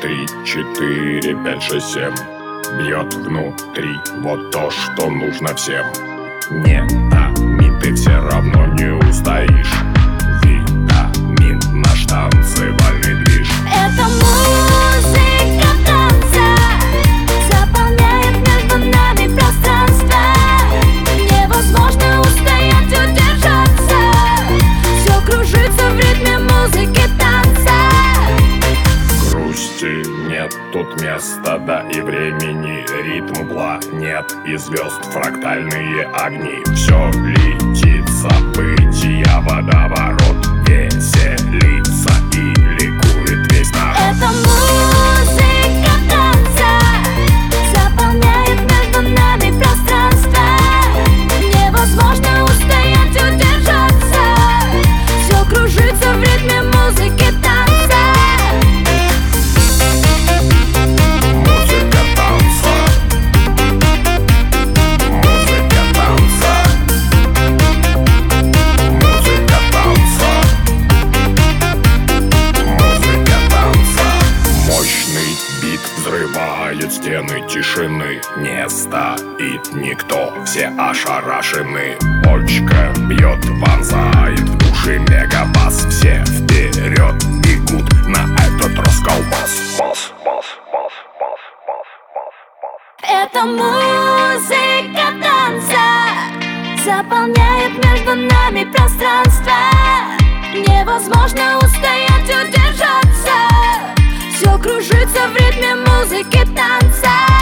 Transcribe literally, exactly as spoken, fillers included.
три, четыре, пять, шесть, семь. Бьет внутри вот то, что нужно всем. Витамин, ты все равно не устоишь. Витамин, наш танцевальный движ. Это музыка танца заполняет между нами пространство. Невозможно устоять, удержаться. Все кружится в ритме музыки танца. Грусти нет тут места, да и времени. Ритм планет и звезд, фрактальные огни. Все летит, события, водоворот. Веселится и ликует весь народ. Это музыка танца заполняет между нами пространство. Невозможно устоять, удержаться. Все кружится в ритме музыки танца. Музыка танца. Музыка танца. Музыка танца. Музыка танца. Мощный бит взрывает стены тишины. Не стоит никто, все ошарашены. Бочка бьет, вонзает в души мегабас. Все вперед бегут на этот расколбас. Бас, бас, бас, бас, бас, бас, бас. Это музыка танца заполняет между нами пространство. Невозможно устоять, удержаться. Все кружится в ритме музыки танца.